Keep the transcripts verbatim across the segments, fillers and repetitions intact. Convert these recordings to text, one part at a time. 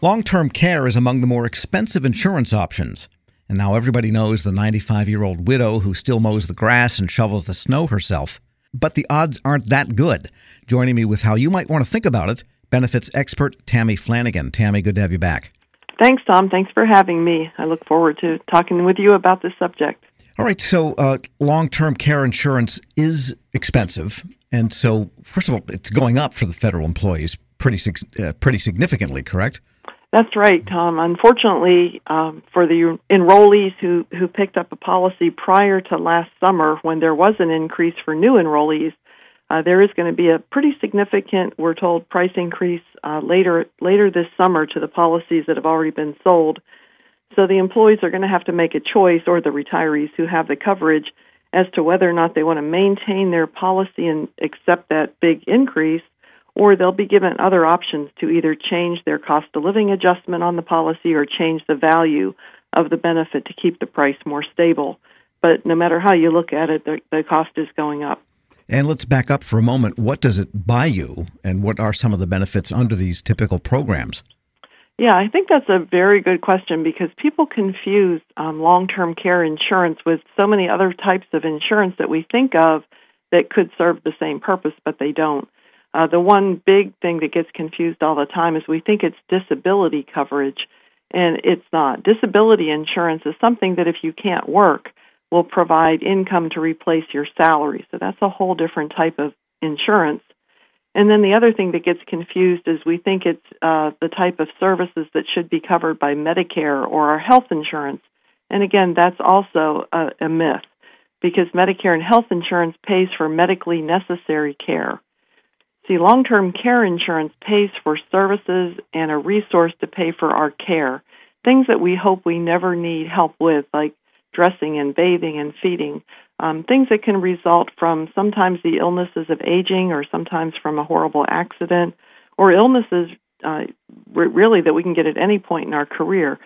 Long-term care is among the more expensive insurance options. And now everybody knows the ninety-five-year-old widow who still mows the grass and shovels the snow herself. But the odds aren't that good. Joining me with how you might want to think about it, benefits expert Tammy Flanagan. Tammy, good to have you back. Thanks, Tom. Thanks for having me. I look forward to talking with you about this subject. All right, so uh, long-term care insurance is expensive. And so, first of all, it's going up for the federal employees pretty uh, pretty significantly, correct? That's right, Tom. Unfortunately, um, for the enrollees who, who picked up a policy prior to last summer when there was an increase for new enrollees, uh, there is going to be a pretty significant, we're told, price increase uh, later later this summer to the policies that have already been sold. So the employees are going to have to make a choice, or the retirees who have the coverage, as to whether or not they want to maintain their policy and accept that big increase, or they'll be given other options to either change their cost of living adjustment on the policy or change the value of the benefit to keep the price more stable. But no matter how you look at it, the, the cost is going up. And let's back up for a moment. What does it buy you, and what are some of the benefits under these typical programs? Yeah, I think that's a very good question because people confuse um, long-term care insurance with so many other types of insurance that we think of that could serve the same purpose, but they don't. Uh, the one big thing that gets confused all the time is we think it's disability coverage, and it's not. Disability insurance is something that if you can't work, will provide income to replace your salary. So that's a whole different type of insurance. And then the other thing that gets confused is we think it's uh, the type of services that should be covered by Medicare or our health insurance. And again, that's also a, a myth because Medicare and health insurance pays for medically necessary care. See, long-term care insurance pays for services and a resource to pay for our care, things that we hope we never need help with, like dressing and bathing and feeding, um, things that can result from sometimes the illnesses of aging or sometimes from a horrible accident or illnesses uh, really that we can get at any point in our career.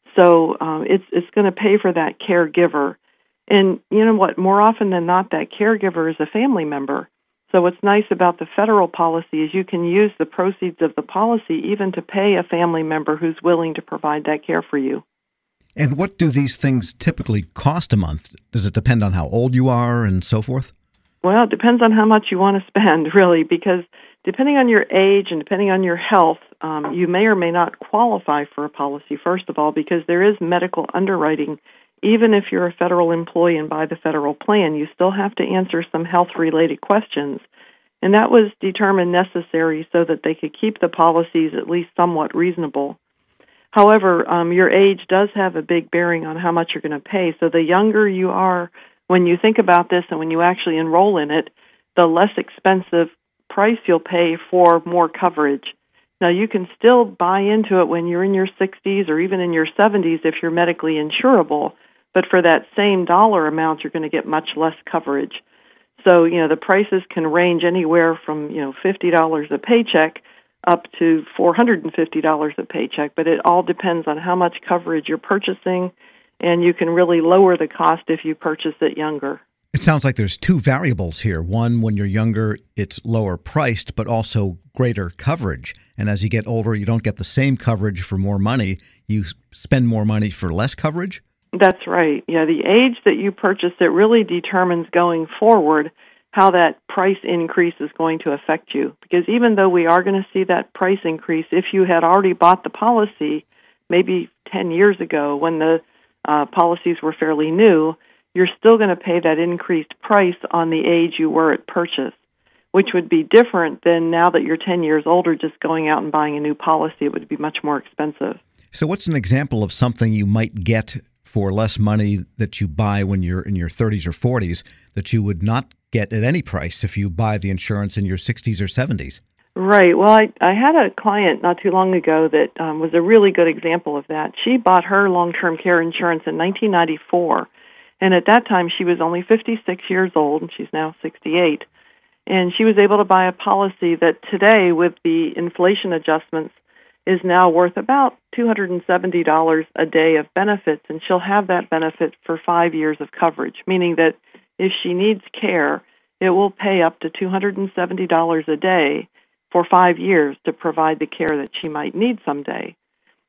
So um, it's it's going to pay for that caregiver. And you know what? More often than not, that caregiver is a family member. So what's nice about the federal policy is you can use the proceeds of the policy even to pay a family member who's willing to provide that care for you. And what do these things typically cost a month? Does it depend on how old you are and so forth? Well, it depends on how much you want to spend, really, because depending on your age and depending on your health, um, you may or may not qualify for a policy, first of all, because there is medical underwriting. Even if you're a federal employee and buy the federal plan, you still have to answer some health-related questions. And that was determined necessary so that they could keep the policies at least somewhat reasonable. However, um, your age does have a big bearing on how much you're going to pay. So the younger you are when you think about this and when you actually enroll in it, the less expensive price you'll pay for more coverage. Now, you can still buy into it when you're in your sixties or even in your seventies if you're medically insurable, but for that same dollar amount, you're going to get much less coverage. So, you know, the prices can range anywhere from, you know, fifty dollars a paycheck up to four hundred fifty dollars a paycheck, but it all depends on how much coverage you're purchasing, and you can really lower the cost if you purchase it younger. It sounds like there's two variables here. One, when you're younger, it's lower priced, but also greater coverage. And as you get older, you don't get the same coverage for more money. You spend more money for less coverage? That's right. Yeah, the age that you purchase it really determines going forward how that price increase is going to affect you. Because even though we are going to see that price increase, if you had already bought the policy maybe ten years ago when the uh, policies were fairly new, you're still going to pay that increased price on the age you were at purchase, which would be different than now that you're ten years older just going out and buying a new policy. It would be much more expensive. So what's an example of something you might get for less money that you buy when you're in your thirties or forties that you would not get at any price if you buy the insurance in your sixties or seventies? Right. Well, I, I had a client not too long ago that um, was a really good example of that. She bought her long-term care insurance in nineteen ninety-four, and at that time she was only fifty-six years old, and she's now sixty-eight. And she was able to buy a policy that today, with the inflation adjustments, is now worth about two hundred seventy dollars a day of benefits, and she'll have that benefit for five years of coverage, meaning that if she needs care, it will pay up to two hundred seventy dollars a day for five years to provide the care that she might need someday.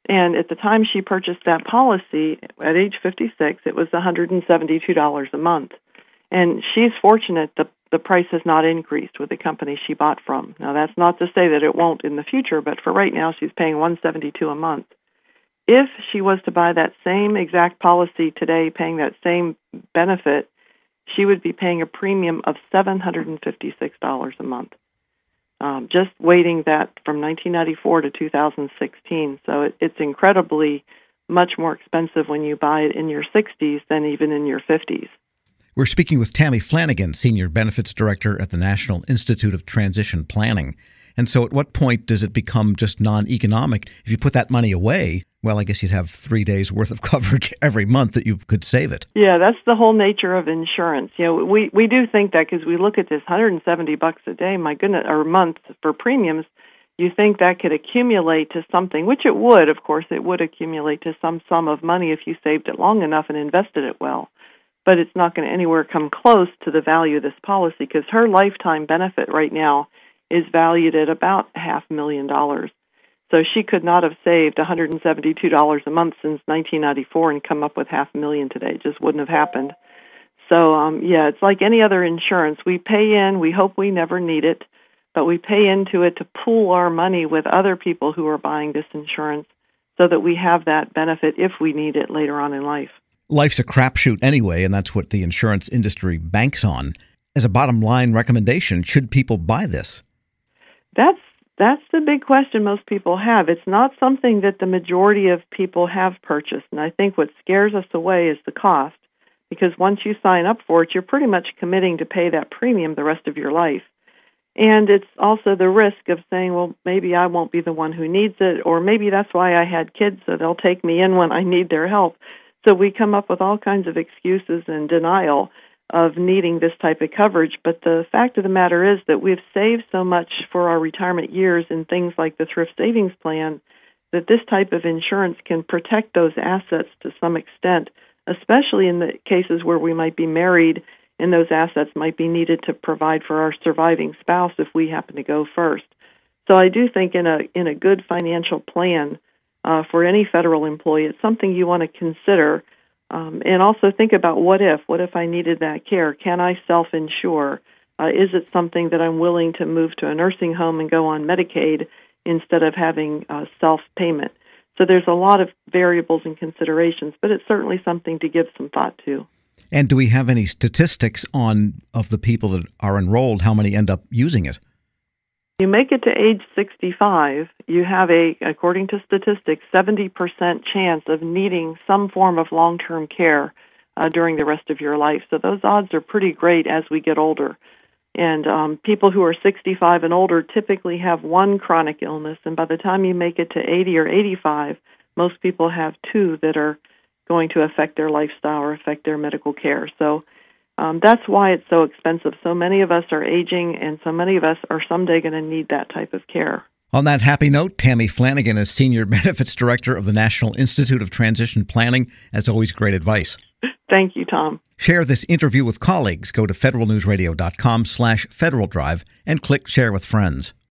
And at the time she purchased that policy, at age fifty-six, it was one hundred seventy-two dollars a month. And she's fortunate the the price has not increased with the company she bought from. Now, that's not to say that it won't in the future, but for right now, she's paying one hundred seventy-two dollars a month. If she was to buy that same exact policy today, paying that same benefit, she would be paying a premium of seven hundred fifty-six dollars a month. Um, just waiting that from nineteen ninety-four to two thousand sixteen. So it, it's incredibly much more expensive when you buy it in your sixties than even in your fifties. We're speaking with Tammy Flanagan, Senior Benefits Director at the National Institute of Transition Planning. And so at what point does it become just non-economic? If you put that money away, well, I guess you'd have three days worth of coverage every month that you could save it. Yeah, that's the whole nature of insurance. You know, we, we do think that because we look at this one hundred seventy bucks a day, my goodness, or a month for premiums, you think that could accumulate to something, which it would, of course, it would accumulate to some sum of money if you saved it long enough and invested it well. But it's not going to anywhere come close to the value of this policy because her lifetime benefit right now is valued at about half a million dollars. So she could not have saved one hundred seventy-two dollars a month since nineteen ninety-four and come up with half a million today. It just wouldn't have happened. So, um, yeah, it's like any other insurance. We pay in, we hope we never need it, but we pay into it to pool our money with other people who are buying this insurance so that we have that benefit if we need it later on in life. Life's a crapshoot anyway, and that's what the insurance industry banks on. As a bottom line recommendation, should people buy this? That's that's the big question most people have. It's not something that the majority of people have purchased, and I think what scares us away is the cost, because once you sign up for it, you're pretty much committing to pay that premium the rest of your life. And it's also the risk of saying, well, maybe I won't be the one who needs it, or maybe that's why I had kids, so they'll take me in when I need their help. So we come up with all kinds of excuses and denial of needing this type of coverage. But the fact of the matter is that we've saved so much for our retirement years in things like the Thrift Savings Plan that this type of insurance can protect those assets to some extent, especially in the cases where we might be married and those assets might be needed to provide for our surviving spouse if we happen to go first. So I do think in a in a good financial plan uh, for any federal employee, it's something you want to consider. Um, and also think about what if. What if I needed that care? Can I self-insure? Uh, is it something that I'm willing to move to a nursing home and go on Medicaid instead of having uh, self-payment? So there's a lot of variables and considerations, but it's certainly something to give some thought to. And do we have any statistics on, of the people that are enrolled, how many end up using it? You make it to age sixty-five, you have a, according to statistics, seventy percent chance of needing some form of long-term care uh, during the rest of your life. So those odds are pretty great as we get older. And um, people who are sixty-five and older typically have one chronic illness, and by the time you make it to eighty or eighty-five, most people have two that are going to affect their lifestyle or affect their medical care. So um, that's why it's so expensive. So many of us are aging, and so many of us are someday going to need that type of care. On that happy note, Tammy Flanagan is Senior Benefits Director of the National Institute of Transition Planning. As always, great advice. Thank you, Tom. Share this interview with colleagues. Go to federal news radio dot com slash Federal Drive and click Share with Friends.